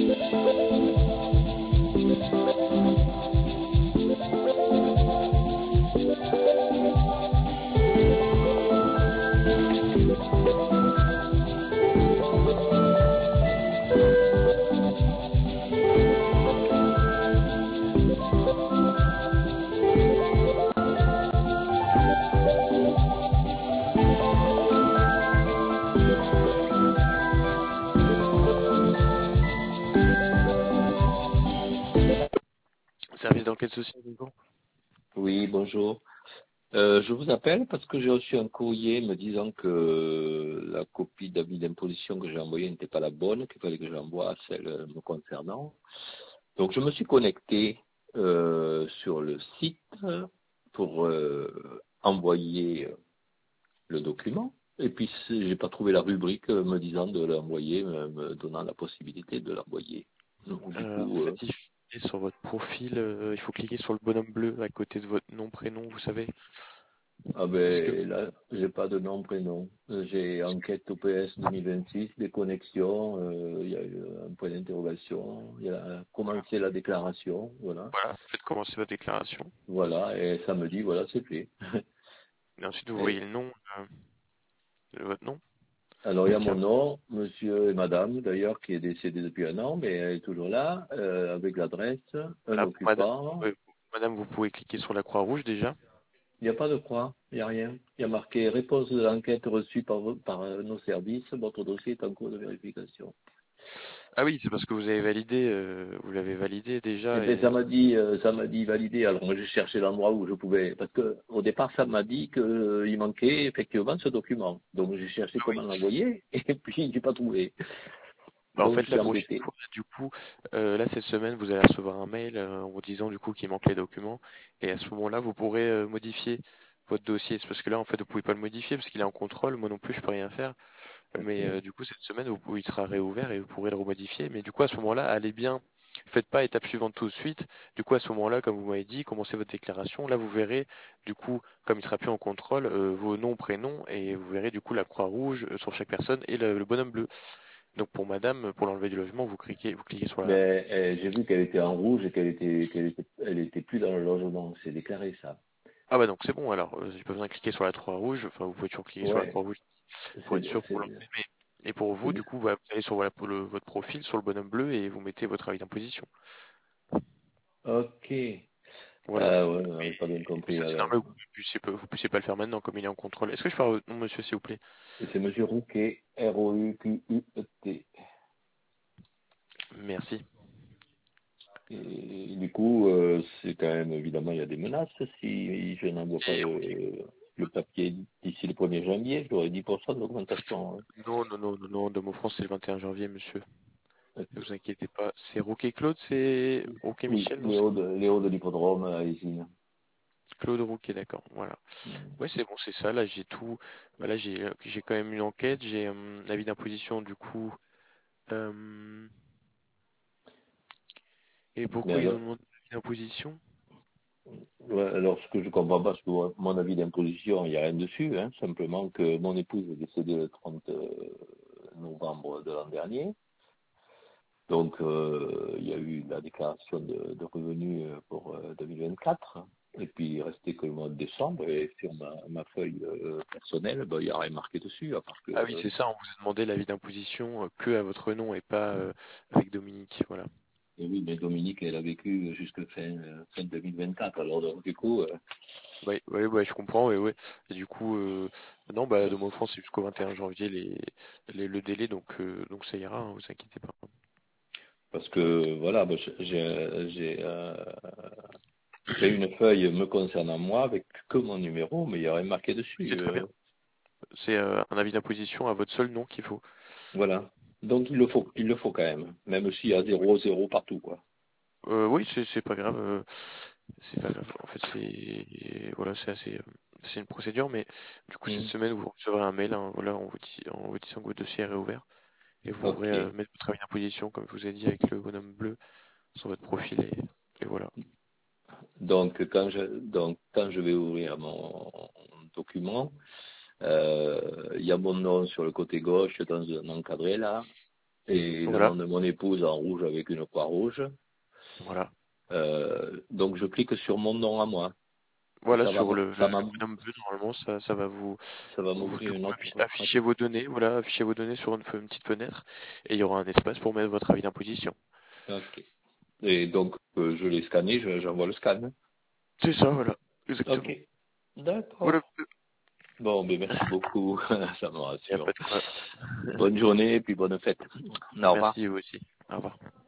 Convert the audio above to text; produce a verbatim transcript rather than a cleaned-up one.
Service d'enquête sociale, bonjour. Oui, bonjour. Euh, je vous appelle parce que j'ai reçu un courrier me disant que la copie d'avis d'imposition que j'ai envoyée n'était pas la bonne, qu'il fallait que j'envoie celle me concernant. Donc je me suis connecté euh, sur le site pour euh, envoyer le document. Et puis j'ai pas trouvé la rubrique me disant de l'envoyer, me, me donnant la possibilité de l'envoyer. Donc du Euh, en coup, fait, euh, il faut cliquer sur votre profil, euh, il faut cliquer sur le bonhomme bleu à côté de votre nom, prénom, vous savez. ah Parce que, ben là, j'ai pas de nom, prénom. Euh, J'ai enquête O P S deux mille vingt-six, des connexions, euh, il y a eu un point d'interrogation, il y a commencé la déclaration, voilà. voilà, faites commencer votre déclaration. Voilà, et ça me dit, voilà, c'est fait. Et ensuite, vous voyez Et le nom, euh, de votre nom. alors il y a Tiens, mon nom, monsieur et madame, d'ailleurs, qui est décédé depuis un an, mais elle est toujours là, euh, avec l'adresse, un voilà, pour madame, occupant. euh, madame, vous pouvez cliquer sur la croix rouge déjà. Il n'y a pas de croix, il n'y a rien. Il y a marqué réponse de l'enquête reçue par, vo- par euh, nos services, votre dossier est en cours de vérification. Ah oui, c'est parce que vous avez validé, euh, vous l'avez validé Eh déjà ben, et ça m'a dit, euh, ça m'a dit valider. Alors, moi, j'ai cherché l'endroit où je pouvais, parce que, au départ, ça m'a dit qu'il manquait effectivement ce document. Donc, j'ai cherché ah oui. comment l'envoyer, et puis, j'ai pas trouvé. Bah, en Donc, fait, je la suis prochaine embêté. fois, du coup, euh, là, cette semaine, vous allez recevoir un mail euh, en vous disant du coup qu'il manque les documents. Et à ce moment-là, vous pourrez euh, modifier votre dossier. C'est parce que là, en fait, vous pouvez pas le modifier parce qu'il est en contrôle. Moi non plus, je peux rien faire. Mais Ok. euh, du coup, cette semaine, vous, pouvez- il sera réouvert et vous pourrez le remodifier. Mais du coup, à ce moment-là, allez bien. Faites pas étape suivante tout de suite. Du coup, à ce moment-là, comme vous m'avez dit, commencez votre déclaration. Là, vous verrez, du coup, comme il sera plus en contrôle, euh, vos noms, prénoms, et vous verrez du coup la croix rouge euh, sur chaque personne et le, le bonhomme bleu. Donc pour madame, pour l'enlever du logement, vous cliquez, vous cliquez sur la. Mais euh, j'ai vu qu'elle était en rouge et qu'elle était, qu'elle était, elle était plus dans le logement. C'est déclaré, ça. Ah bah donc c'est bon alors, euh, j'ai pas besoin de cliquer sur la croix rouge, enfin vous pouvez toujours cliquer sur la Ouais. croix rouge pour être C'est, sûr pour c'est, l'enlever. Mais et pour vous, c'est, du coup, bah, vous allez sur voilà, pour le- votre profil, sur le bonhomme bleu et vous mettez votre avis d'imposition. ok. Voilà. Ah ouais, j'avais pas bien Mais compris, ça c'est alors. normal, vous puissiez pas, vous puissiez pas le faire maintenant comme il est en contrôle. Est-ce que je peux avoir votre nom, monsieur, s'il vous plaît? Et c'est monsieur Rouquet, R O U Q U E T. Merci. Et du coup, euh, c'est quand même, évidemment, il y a des menaces. Si je n'envoie pas Et le, le papier d'ici le premier janvier, j'aurai dix pour cent d'augmentation. non, non, non, non, non, de mon France c'est le vingt et un janvier, monsieur. Hein. Ne vous inquiétez pas. C'est Roquet Claude, c'est Roquet Oui, Michel, non, c'est Léo de, Léo de l'hippodrome à Isine. Claude Roquet, d'accord. Voilà. Ouais, c'est bon, c'est ça. Là, j'ai tout. Voilà, j'ai euh, j'ai quand même une enquête. J'ai euh, l'avis d'imposition du coup. Euh, et Mais pourquoi ils alors, ont demandé l'avis d'imposition? ouais, alors, ce que je comprends pas, parce que ouais, mon avis d'imposition, il n'y a rien dessus, hein, simplement que mon épouse est décédée le trente novembre de l'an dernier. Donc, euh, il y a eu la déclaration de, de revenus euh, pour euh, deux mille vingt-quatre. Et puis, il restait que le mois de décembre. Et sur ma, ma feuille euh, personnelle, ben, il n'y a rien marqué dessus, à part que... Ah oui, euh, c'est ça. On vous a demandé l'avis d'imposition euh, que à votre nom et pas euh, avec Dominique. Voilà. et oui, mais Dominique, elle a vécu jusque fin, euh, fin deux mille vingt-quatre. Alors, donc, du coup, euh, Oui, ouais, ouais, je comprends. Ouais, ouais. Et du coup, euh, non, bah, de mon France, c'est jusqu'au vingt et un janvier les, les- le délai, donc euh, donc ça ira. Hein, vous inquiétez pas. parce que, voilà, ben, j'ai j'ai, euh, fait une feuille me concernant moi avec que mon numéro, mais il n'y a rien marqué C'est dessus. très bien. euh, C'est euh, un avis d'imposition à votre seul nom qu'il faut. voilà. Donc, il le faut, il le faut quand même, même s'il y a zéro zéro partout, quoi. Euh, oui, c'est c'est pas grave. euh, c'est pas grave. En fait, c'est voilà, c'est assez, euh, c'est une procédure, mais du coup cette Hmm. semaine vous recevrez un mail, hein, voilà, en vous, dis- en vous disant que votre dossier est réouvert et vous pourrez euh, Ok. mettre votre avis d'imposition comme je vous ai dit avec le bonhomme bleu sur votre profil et, et voilà. Donc, quand je, donc, quand je vais ouvrir mon document, euh, il y a mon nom sur le côté gauche dans un encadré là, et le Voilà, nom de mon épouse en rouge avec une croix rouge. voilà. Euh, donc je clique sur mon nom à moi. Et Voilà, ça va, sur me- le, ça le, le m'a- bonhomme bleu, normalement, ça, ça va vous, ça va vous du m'ouvrir une coup, autre. affi- afficher vos données, voilà, afficher vos données sur une, fe- une petite fenêtre, et il y aura un espace pour mettre votre avis d'imposition. Ok. Et donc euh, je l'ai scanné, je- j'envoie le scan. C'est ça, voilà, Ok. exactement. Voilà, D'accord. Bon, ben merci beaucoup, ça me il n'y a rassure. pas de quoi. Bonne journée et puis bonne fête. Au revoir. Merci, vous aussi. Au revoir.